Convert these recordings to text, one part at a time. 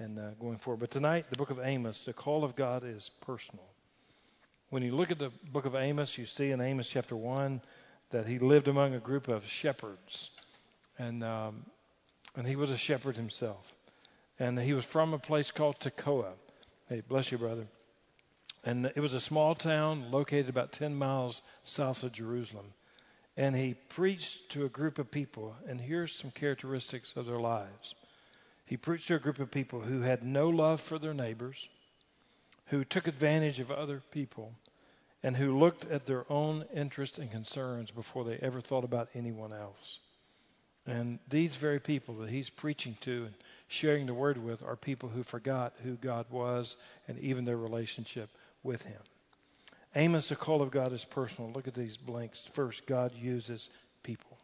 and going forward. But tonight, the book of Amos, the call of God is personal. When you look at the book of Amos, you see in Amos chapter 1 that he lived among a group of shepherds, and he was a shepherd himself. And he was from a place called Tekoa. Hey, bless you, brother. And it was a small town located about 10 miles south of Jerusalem. And he preached to a group of people, and here's some characteristics of their lives. He preached to a group of people who had no love for their neighbors, who took advantage of other people, and who looked at their own interests and concerns before they ever thought about anyone else. And these very people that he's preaching to and sharing the word with are people who forgot who God was and even their relationship with him. Amos, the call of God is personal. Look at these blanks. First, God uses people.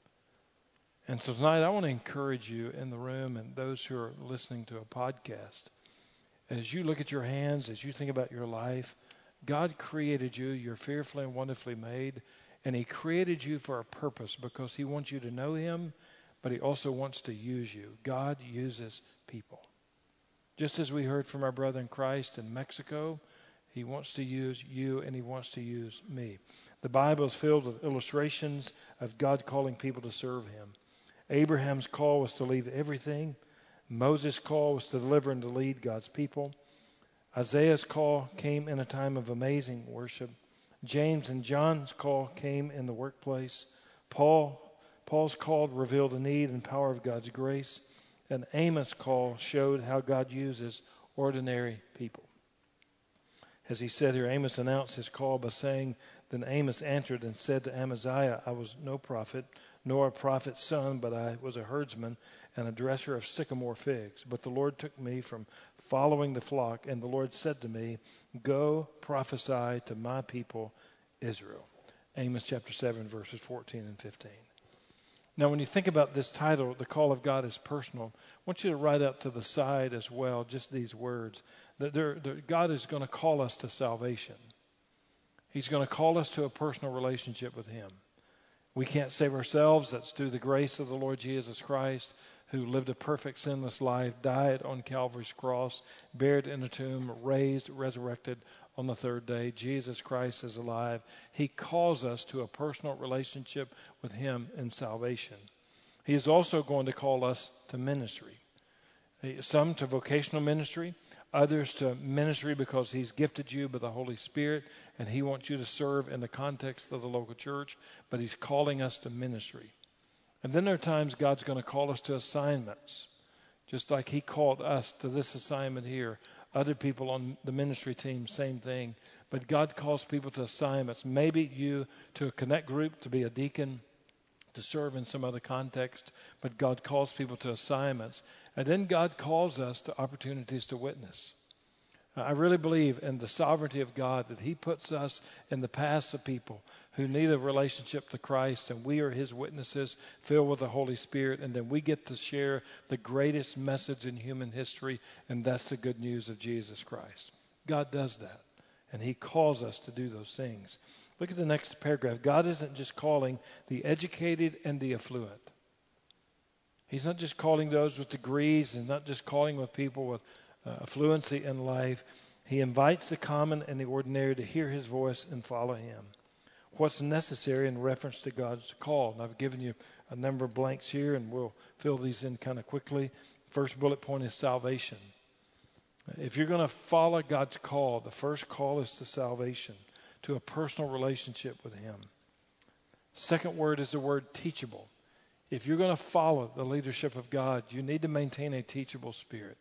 And so tonight I want to encourage you in the room and those who are listening to a podcast. As you look at your hands, as you think about your life, God created you. You're fearfully and wonderfully made. And he created you for a purpose because he wants you to know him, but he also wants to use you. God uses people. Just as we heard from our brother in Christ in Mexico, he wants to use you and he wants to use me. The Bible is filled with illustrations of God calling people to serve him. Abraham's call was to leave everything. Moses' call was to deliver and to lead God's people. Isaiah's call came in a time of amazing worship. James and John's call came in the workplace. Paul's call revealed the need and power of God's grace. And Amos' call showed how God uses ordinary people. As he said here, Amos announced his call by saying, "Then Amos answered and said to Amaziah, I was no prophet, nor a prophet's son, but I was a herdsman and a dresser of sycamore figs. But the Lord took me from following the flock, and the Lord said to me, go prophesy to my people Israel." Amos chapter 7, verses 14 and 15. Now, when you think about this title, the call of God is personal, I want you to write out to the side as well just these words. That God is going to call us to salvation. He's going to call us to a personal relationship with him. We can't save ourselves. That's through the grace of the Lord Jesus Christ, who lived a perfect, sinless life, died on Calvary's cross, buried in a tomb, raised, resurrected on the third day. Jesus Christ is alive. He calls us to a personal relationship with him in salvation. He is also going to call us to ministry. Some to vocational ministry, others to ministry because he's gifted you by the Holy Spirit and he wants you to serve in the context of the local church, but he's calling us to ministry. And then there are times God's going to call us to assignments, just like he called us to this assignment here. Other people on the ministry team, same thing. But God calls people to assignments. Maybe you to a connect group, to be a deacon, to serve in some other context. But God calls people to assignments. And then God calls us to opportunities to witness. I really believe in the sovereignty of God, that he puts us in the paths of people who need a relationship to Christ, and we are his witnesses filled with the Holy Spirit, and then we get to share the greatest message in human history, and that's the good news of Jesus Christ. God does that, and he calls us to do those things. Look at the next paragraph. God isn't just calling the educated and the affluent. He's not just calling those with degrees and not just calling with people with affluency in life. He invites the common and the ordinary to hear his voice and follow him. What's necessary in reference to God's call? And I've given you a number of blanks here, and we'll fill these in kind of quickly. First bullet point is salvation. If you're going to follow God's call, the first call is to salvation, to a personal relationship with him. Second word is the word teachable. If you're going to follow the leadership of God, you need to maintain a teachable spirit.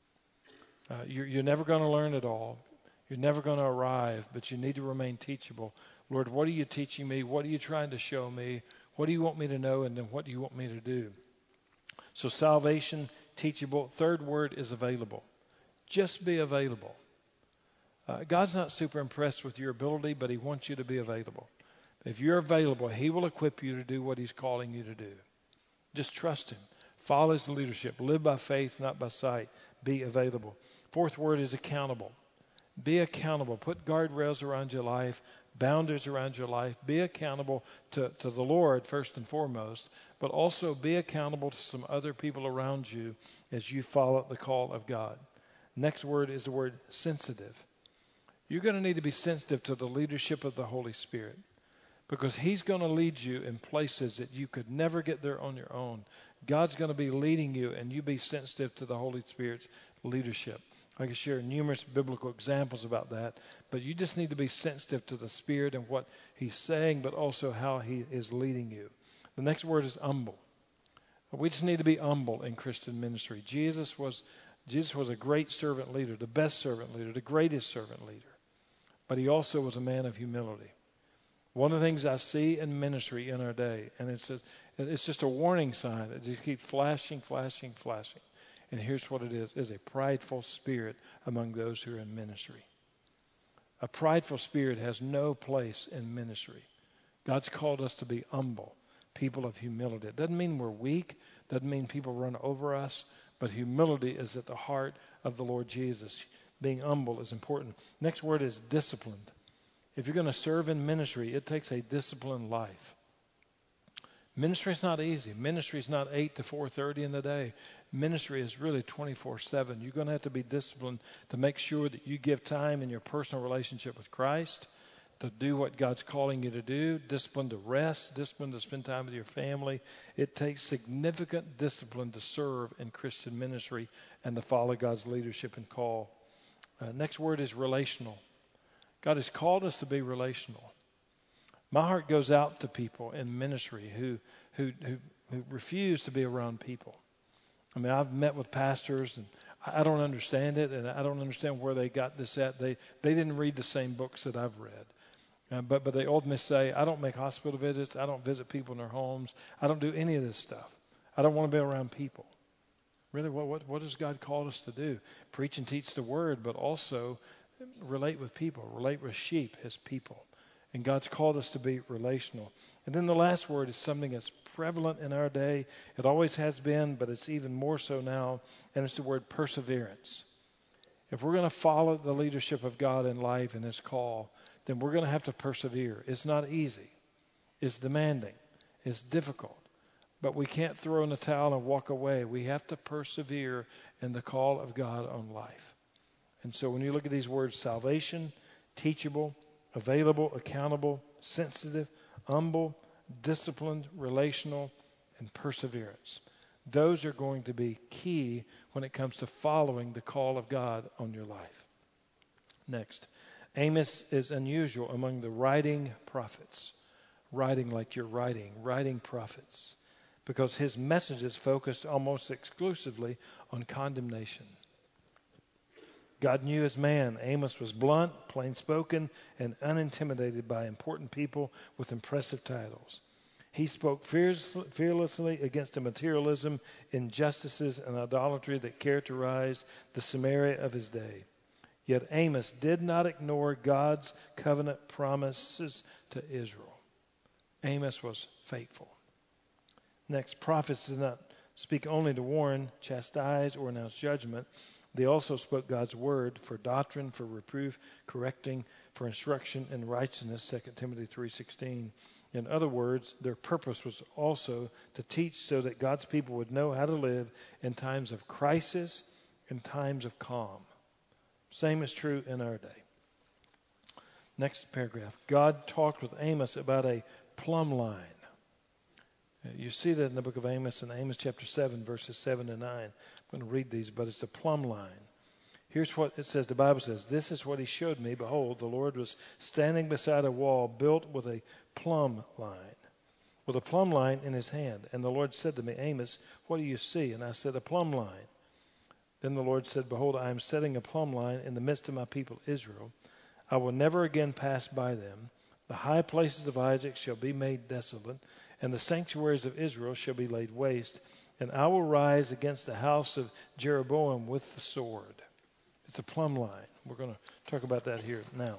You're never going to learn it all. You're never going to arrive, but you need to remain teachable. Lord, what are you teaching me? What are you trying to show me? What do you want me to know? And then what do you want me to do? So salvation, teachable. Third word is available. Just be available. God's not super impressed with your ability, but he wants you to be available. If you're available, he will equip you to do what he's calling you to do. Just trust him. Follow his leadership. Live by faith, not by sight. Be available. Fourth word is accountable. Be accountable. Put guardrails around your life, boundaries around your life. Be accountable to the Lord first and foremost, but also be accountable to some other people around you as you follow the call of God. Next word is the word sensitive. You're going to need to be sensitive to the leadership of the Holy Spirit, because he's going to lead you in places that you could never get there on your own. God's going to be leading you, and you be sensitive to the Holy Spirit's leadership. I can share numerous biblical examples about that, but you just need to be sensitive to the Spirit and what he's saying, but also how he is leading you. The next word is humble. We just need to be humble in Christian ministry. Jesus was a great servant leader, the best servant leader, the greatest servant leader, but he also was a man of humility. One of the things I see in ministry in our day, and it's just a warning sign that just keeps flashing, flashing, flashing. And here's what it is a prideful spirit among those who are in ministry. A prideful spirit has no place in ministry. God's called us to be humble, people of humility. It doesn't mean we're weak, doesn't mean people run over us, but humility is at the heart of the Lord Jesus. Being humble is important. Next word is disciplined. If you're going to serve in ministry, it takes a disciplined life. Ministry is not easy. Ministry is not 8 to 4:30 in the day. Ministry is really 24/7. You're going to have to be disciplined to make sure that you give time in your personal relationship with Christ to do what God's calling you to do, discipline to rest, discipline to spend time with your family. It takes significant discipline to serve in Christian ministry and to follow God's leadership and call. Next word is relational. God has called us to be relational. My heart goes out to people in ministry who refuse to be around people. I mean, I've met with pastors, and I don't understand it, and I don't understand where they got this at. They didn't read the same books that I've read. But they ultimately say, I don't make hospital visits. I don't visit people in their homes. I don't do any of this stuff. I don't want to be around people. Really, what has God called us to do? Preach and teach the word, but also relate with people, relate with sheep, his people. And God's called us to be relational. And then the last word is something that's prevalent in our day. It always has been, but it's even more so now, and it's the word perseverance. If we're going to follow the leadership of God in life and his call, then we're going to have to persevere. It's not easy. It's demanding. It's difficult. But we can't throw in the towel and walk away. We have to persevere in the call of God on life. And so when you look at these words, salvation, teachable, available, accountable, sensitive, humble, disciplined, relational, and perseverance. Those are going to be key when it comes to following the call of God on your life. Next, Amos is unusual among the writing prophets. Writing like you're writing prophets. Because his messages focused almost exclusively on condemnation. God knew his man. Amos was blunt, plain-spoken, and unintimidated by important people with impressive titles. He spoke fearlessly against the materialism, injustices, and idolatry that characterized the Samaria of his day. Yet Amos did not ignore God's covenant promises to Israel. Amos was faithful. Next, prophets did not speak only to warn, chastise, or announce judgment. They also spoke God's word for doctrine, for reproof, correcting, for instruction in righteousness, 2 Timothy 3:16. In other words, their purpose was also to teach so that God's people would know how to live in times of crisis and times of calm. Same is true in our day. Next paragraph. God talked with Amos about a plumb line. You see that in the book of Amos, in Amos chapter 7, verses 7 to 9. I'm going to read these, but it's a plumb line. Here's what it says. The Bible says, "This is what he showed me. Behold, the Lord was standing beside a wall built with a plumb line, with a plumb line in his hand. And the Lord said to me, Amos, what do you see? And I said, a plumb line. Then the Lord said, behold, I am setting a plumb line in the midst of my people Israel. I will never again pass by them. The high places of Isaac shall be made desolate, and the sanctuaries of Israel shall be laid waste. And I will rise against the house of Jeroboam with the sword." It's a plumb line. We're going to talk about that here now.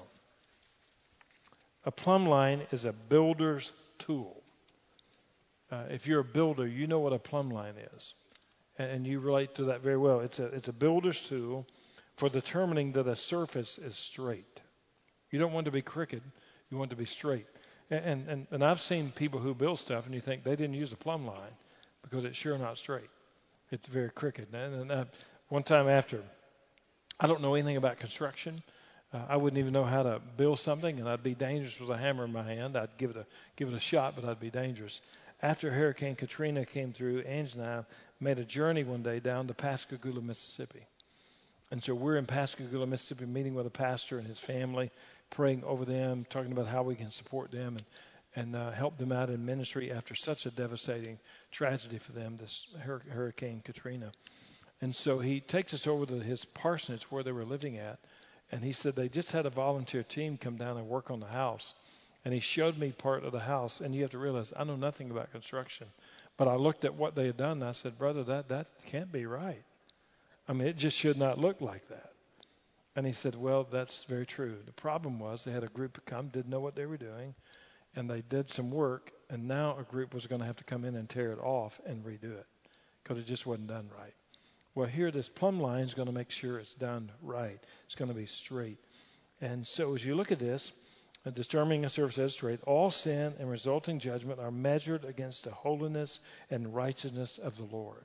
A plumb line is a builder's tool. If you're a builder, you know what a plumb line is. And you relate to that very well. It's a builder's tool for determining that a surface is straight. You don't want it to be crooked. You want it to be straight. And I've seen people who build stuff, and you think they didn't use a plumb line because it's sure not straight. It's very crooked. And one time after, I don't know anything about construction. I wouldn't even know how to build something, and I'd be dangerous with a hammer in my hand. I'd give it a shot, but I'd be dangerous. After Hurricane Katrina came through, Ange and I made a journey one day down to Pascagoula, Mississippi. And so we're in Pascagoula, Mississippi, meeting with a pastor and his family, praying over them, talking about how we can support them and help them out in ministry after such a devastating tragedy for them, this Hurricane Katrina. And so he takes us over to his parsonage where they were living at, and he said they just had a volunteer team come down and work on the house. And he showed me part of the house, and you have to realize I know nothing about construction. But I looked at what they had done, and I said, brother, that can't be right. I mean, it just should not look like that. And he said, well, that's very true. The problem was they had a group come, didn't know what they were doing, and they did some work, and now a group was going to have to come in and tear it off and redo it because it just wasn't done right. Well, here this plumb line is going to make sure it's done right. It's going to be straight. And so as you look at this, determining a service as straight, all sin and resulting judgment are measured against the holiness and righteousness of the Lord.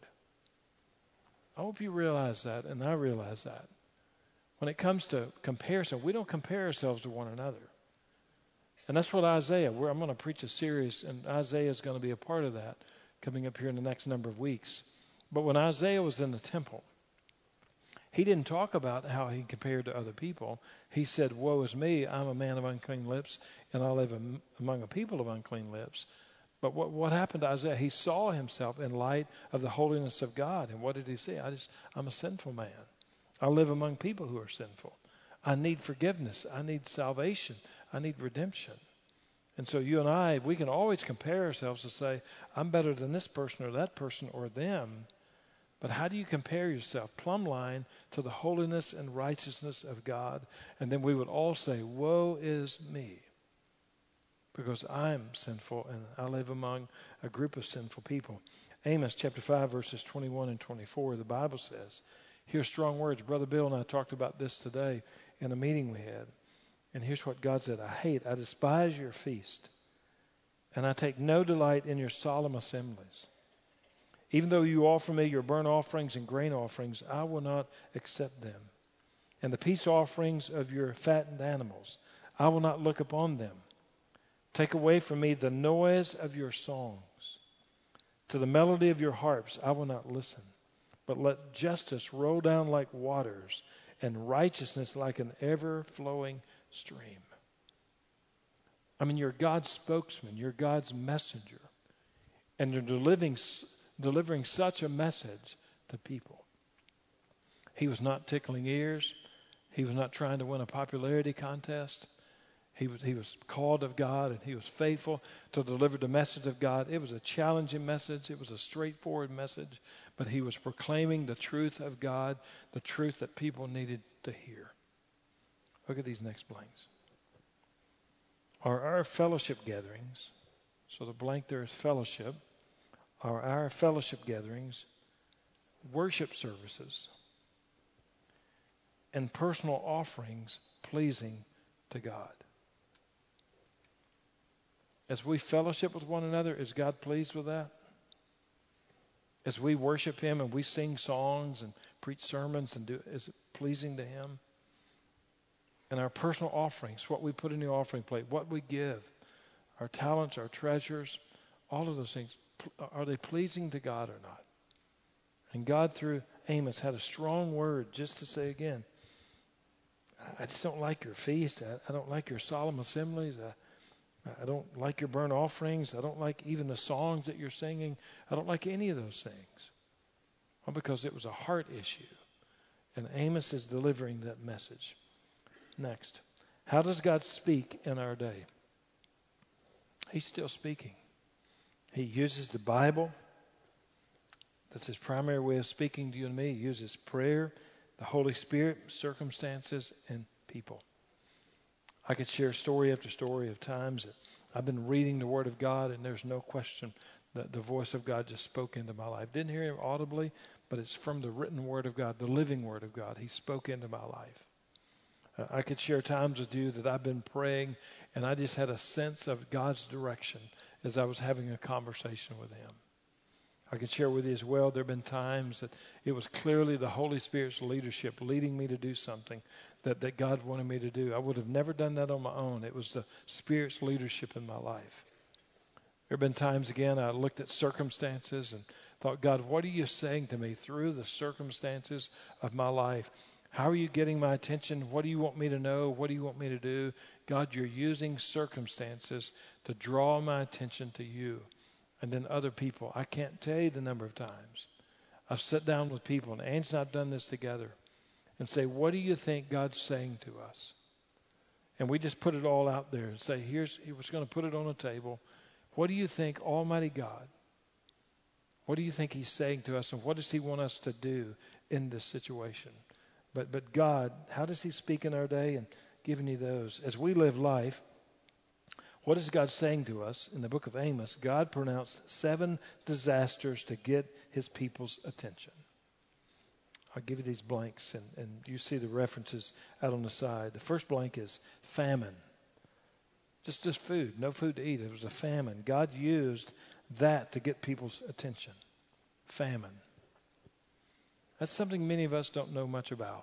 I hope you realize that, and I realize that. When it comes to comparison, we don't compare ourselves to one another. And that's what Isaiah, I'm going to preach a series, and Isaiah is going to be a part of that coming up here in the next number of weeks. But when Isaiah was in the temple, he didn't talk about how he compared to other people. He said, woe is me, I'm a man of unclean lips, and I live among a people of unclean lips. But what happened to Isaiah? He saw himself in light of the holiness of God. And what did he say? I'm a sinful man. I live among people who are sinful. I need forgiveness. I need salvation. I need redemption. And so you and I, we can always compare ourselves to say, I'm better than this person or that person or them. But how do you compare yourself, plumb line, to the holiness and righteousness of God? And then we would all say, woe is me, because I'm sinful and I live among a group of sinful people. Amos chapter 5, verses 21 and 24, the Bible says, here's strong words. Brother Bill and I talked about this today in a meeting we had. And here's what God said, I despise your feast, and I take no delight in your solemn assemblies. Even though you offer me your burnt offerings and grain offerings, I will not accept them. And the peace offerings of your fattened animals, I will not look upon them. Take away from me the noise of your songs. To the melody of your harps, I will not listen. But let justice roll down like waters and righteousness like an ever-flowing stream. I mean, you're God's spokesman. You're God's messenger. And you're delivering such a message to people. He was not tickling ears. He was not trying to win a popularity contest. He was called of God, and he was faithful to deliver the message of God. It was a challenging message. It was a straightforward message, but he was proclaiming the truth of God, the truth that people needed to hear. Look at these next blanks. Are our fellowship gatherings, so the blank there is fellowship, are our fellowship gatherings, worship services, and personal offerings pleasing to God? As we fellowship with one another, is God pleased with that? As we worship him and we sing songs and preach sermons, is it pleasing to him? And our personal offerings, what we put in the offering plate, what we give, our talents, our treasures, all of those things, are they pleasing to God or not? And God, through Amos, had a strong word just to say again, I just don't like your feast. I don't like your solemn assemblies. I don't like your burnt offerings. I don't like even the songs that you're singing. I don't like any of those things. Well, because it was a heart issue. And Amos is delivering that message. Next, how does God speak in our day? He's still speaking. He uses the Bible. That's his primary way of speaking to you and me. He uses prayer, the Holy Spirit, circumstances, and people. I could share story after story of times that I've been reading the Word of God, and there's no question that the voice of God just spoke into my life. Didn't hear him audibly, but it's from the written Word of God, the living Word of God. He spoke into my life. I could share times with you that I've been praying, and I just had a sense of God's direction as I was having a conversation with him. I can share with you as well, there have been times that it was clearly the Holy Spirit's leadership leading me to do something that God wanted me to do. I would have never done that on my own. It was the Spirit's leadership in my life. There have been times, again, I looked at circumstances and thought, God, what are you saying to me through the circumstances of my life? How are you getting my attention? What do you want me to know? What do you want me to do? God, you're using circumstances to draw my attention to you. And then other people. I can't tell you the number of times I've sat down with people, and Angie and I've done this together, and say, what do you think God's saying to us? And we just put it all out there and say, he was going to put it on a table. What do you think, Almighty God, what do you think he's saying to us, and what does he want us to do in this situation? But God, how does he speak in our day? And giving you those. As we live life, what is God saying to us? In the book of Amos, God pronounced 7 disasters to get his people's attention. I'll give you these blanks, and you see the references out on the side. The first blank is famine. Just food, no food to eat. It was a famine. God used that to get people's attention. Famine. That's something many of us don't know much about.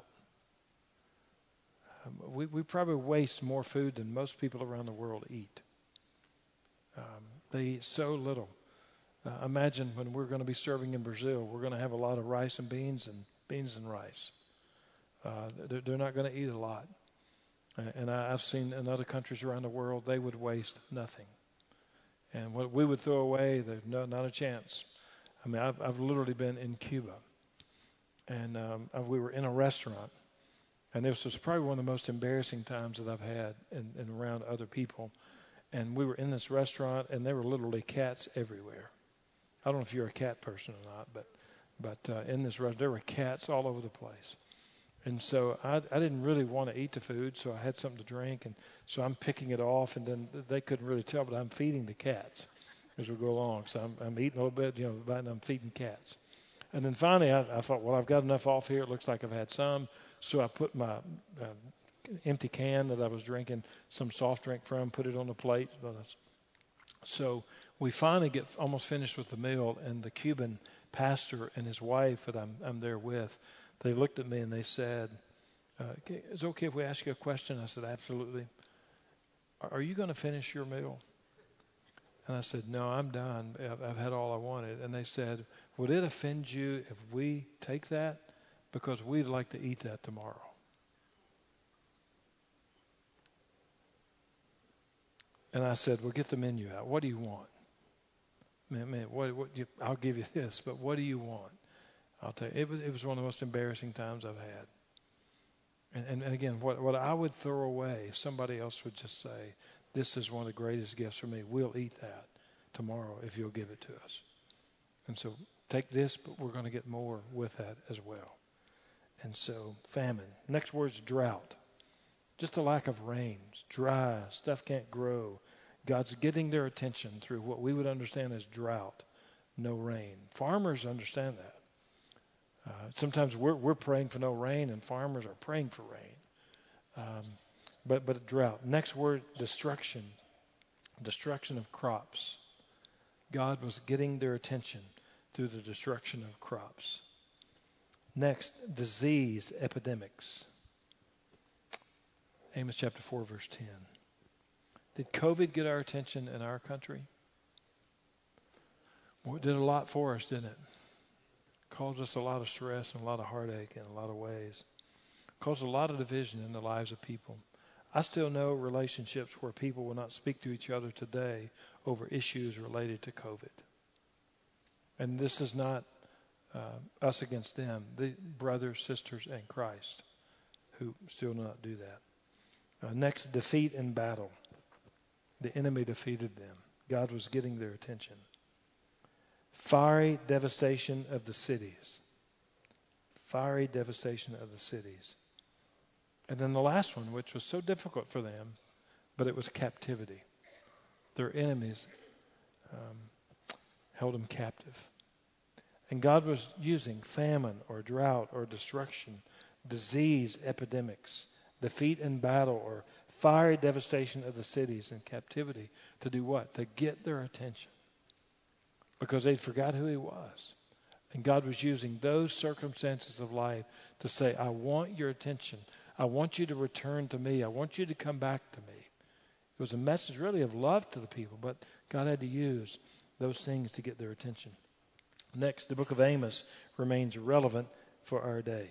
We probably waste more food than most people around the world eat. They eat so little. Imagine when we're going to be serving in Brazil, we're going to have a lot of rice and beans and rice. They're not going to eat a lot. And I've seen in other countries around the world, they would waste nothing. And what we would throw away, there's not a chance. I mean, I've literally been in Cuba. And we were in a restaurant. And this was probably one of the most embarrassing times that I've had in around other people. And we were in this restaurant, and there were literally cats everywhere. I don't know if you're a cat person or not, but in this restaurant, there were cats all over the place. And so I didn't really want to eat the food, so I had something to drink. And so I'm picking it off, and then they couldn't really tell, but I'm feeding the cats as we go along. So I'm eating a little bit, and I'm feeding cats. And then finally, I thought, well, I've got enough off here. It looks like I've had some. So I put my empty can that I was drinking some soft drink from, put it on the plate. So we finally get almost finished with the meal, and the Cuban pastor and his wife that I'm there with, they looked at me and they said, is it okay if we ask you a question? I said, absolutely. Are you going to finish your meal? And I said, no, I'm done. I've had all I wanted. And they said, would it offend you if we take that? Because we'd like to eat that tomorrow. And I said, well, get the menu out. What do you want? Man, I'll give you this, but what do you want? I'll tell you, it was one of the most embarrassing times I've had. And again, what I would throw away, somebody else would just say, this is one of the greatest gifts for me. We'll eat that tomorrow if you'll give it to us. And so take this, but we're going to get more with that as well. And so famine. Next word's drought. Just a lack of rain. It's dry. Stuff can't grow. God's getting their attention through what we would understand as drought. No rain. Farmers understand that. Sometimes we're praying for no rain, and farmers are praying for rain. But drought. Next word, destruction. Destruction of crops. God was getting their attention through the destruction of crops. Next, disease, epidemics. Amos chapter 4, verse 10. Did COVID get our attention in our country? Well, it did a lot for us, didn't it? Caused us a lot of stress and a lot of heartache in a lot of ways. Caused a lot of division in the lives of people. I still know relationships where people will not speak to each other today over issues related to COVID. And this is not us against them, the brothers, sisters in Christ who still do not do that. Next, defeat in battle. The enemy defeated them. God was getting their attention. Fiery devastation of the cities. Fiery devastation of the cities. And then the last one, which was so difficult for them, but it was captivity. Their enemies held them captive. And God was using famine or drought or destruction, disease, epidemics defeat in battle, or fiery devastation of the cities and captivity. To do what? To get their attention. Because they'd forgot who he was. And God was using those circumstances of life to say, I want your attention. I want you to return to me. I want you to come back to me. It was a message really of love to the people, but God had to use those things to get their attention. Next, the book of Amos remains relevant for our day.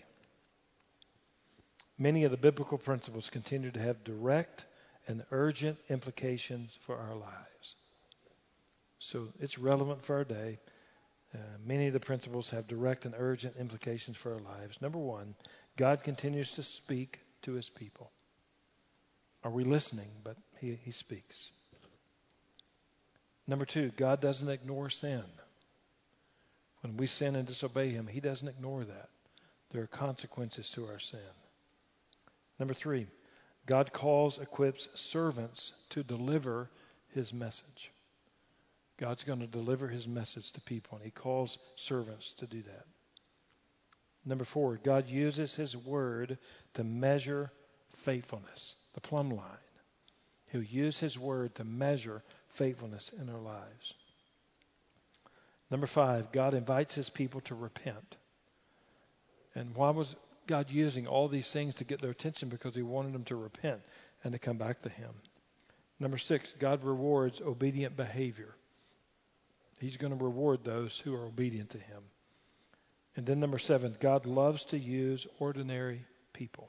Many of the biblical principles continue to have direct and urgent implications for our lives. So it's relevant for our day. Many of the principles have direct and urgent implications for our lives. Number one, God continues to speak to his people. Are we listening? But he speaks. Number two, God doesn't ignore sin. When we sin and disobey him, he doesn't ignore that. There are consequences to our sin. Number three, God equips servants to deliver his message. God's going to deliver his message to people, and he calls servants to do that. Number four, God uses his word to measure faithfulness, the plumb line. He'll use his word to measure faithfulness in our lives. Number five, God invites his people to repent. And why was God using all these things to get their attention? Because he wanted them to repent and to come back to him. Number six, God rewards obedient behavior. He's going to reward those who are obedient to him. And then number seven, God loves to use ordinary people.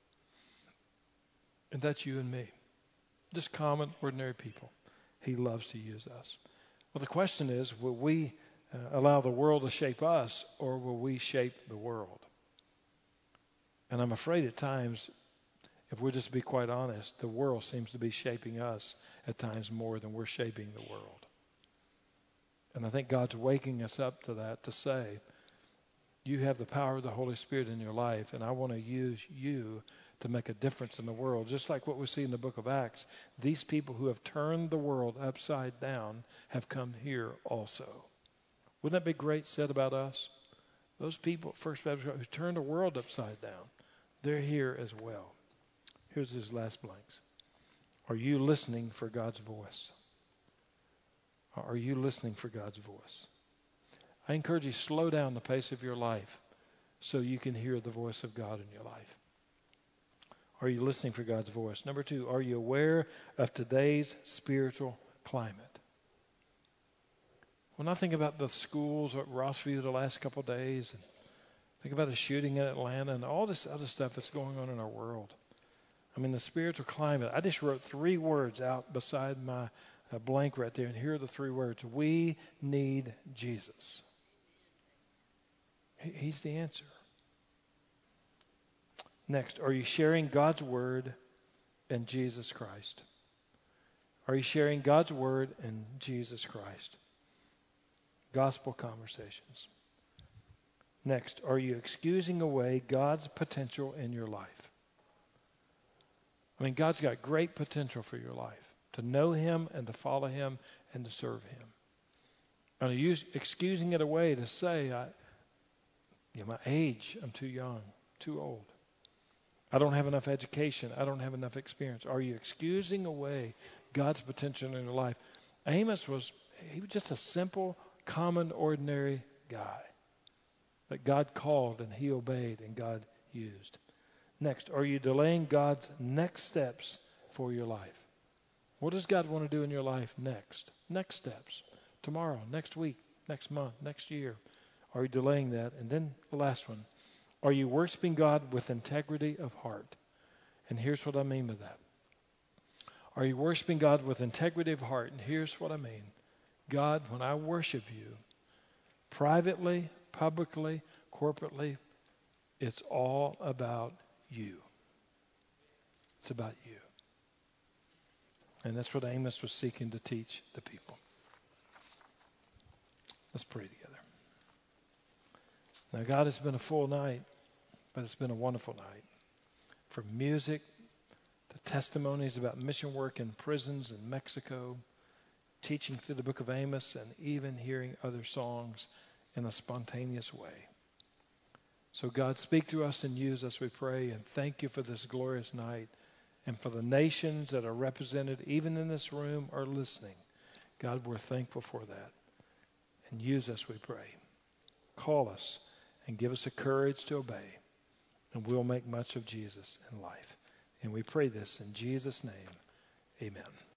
And that's you and me. Just common, ordinary people. He loves to use us. Well, the question is, will we allow the world to shape us, or will we shape the world? And I'm afraid at times, if we'll just be quite honest, the world seems to be shaping us at times more than we're shaping the world. And I think God's waking us up to that, to say, you have the power of the Holy Spirit in your life, and I want to use you to make a difference in the world. Just like what we see in the book of Acts, these people who have turned the world upside down have come here also. Wouldn't that be great said about us? Those people at First Baptist who turned the world upside down, they're here as well. Here's his last blanks. Are you listening for God's voice? Are you listening for God's voice? I encourage you, slow down the pace of your life so you can hear the voice of God in your life. Are you listening for God's voice? Number two, are you aware of today's spiritual climate? When I think about the schools at Rossview the last couple of days, and think about the shooting in Atlanta and all this other stuff that's going on in our world. I mean, the spiritual climate. I just wrote 3 words out beside my blank right there, and here are the 3 words. We need Jesus. He's the answer. Next, are you sharing God's word and Jesus Christ? Are you sharing God's word and Jesus Christ? Gospel conversations. Next, are you excusing away God's potential in your life? I mean, God's got great potential for your life, to know him and to follow him and to serve him. Are you excusing it away to say, my age, I'm too young, too old. I don't have enough education. I don't have enough experience. Are you excusing away God's potential in your life? Amos was just a simple, common, ordinary guy that God called and he obeyed and God used. Next, are you delaying God's next steps for your life? What does God want to do in your life next? Next steps. Tomorrow, next week, next month, next year. Are you delaying that? And then the last one. Are you worshiping God with integrity of heart? And here's what I mean by that. Are you worshiping God with integrity of heart? And here's what I mean. God, when I worship you, privately, publicly, corporately, it's all about you. It's about you. And that's what Amos was seeking to teach the people. Let's pray together. Now, God, it's been a full night, but it's been a wonderful night. From music to testimonies about mission work in prisons in Mexico, teaching through the book of Amos, and even hearing other songs in a spontaneous way. So God, speak to us and use us, we pray, and thank you for this glorious night and for the nations that are represented, even in this room, are listening. God, we're thankful for that. And use us, we pray. Call us and give us the courage to obey, and we'll make much of Jesus in life. And we pray this in Jesus' name. Amen.